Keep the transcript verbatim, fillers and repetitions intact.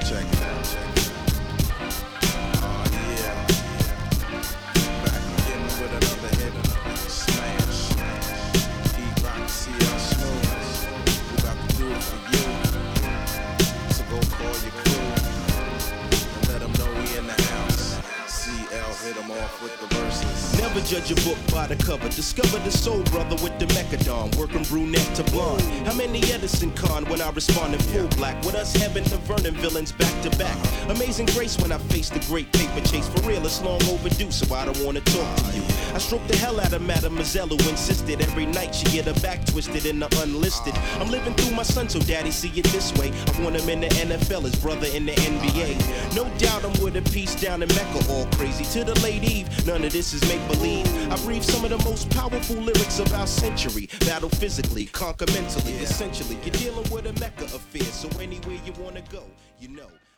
Check it out, check it out. Oh yeah. Back again with another hit. Smash. Deep rock, see how smooth. We about to do it for you. So go call your crew and let them know we in the house. C L hit them off with the verses. Never judge a book by the cover. Discover the soul brother with the mechadon. Working brunette to blonde. How many Edison Con when I respond in full black? With us having the Vernon villains back to back. Amazing grace when I face the great paper chase. For real, it's long overdue, so I don't wanna talk to you. I stroked the hell out of Mademoiselle who insisted every night she get her back twisted in the unlisted. I'm living through my son, so daddy see it this way. I want him in the N F L, his brother in the N B A. No doubt I'm with a piece down in Mecca, all crazy. To the late Eve, none of this is make believe. I breathe some of the most powerful lyrics of our century. Battle physically, conquer mentally. Essentially, you're dealing with a Mecca affair. So anywhere you wanna go, you know.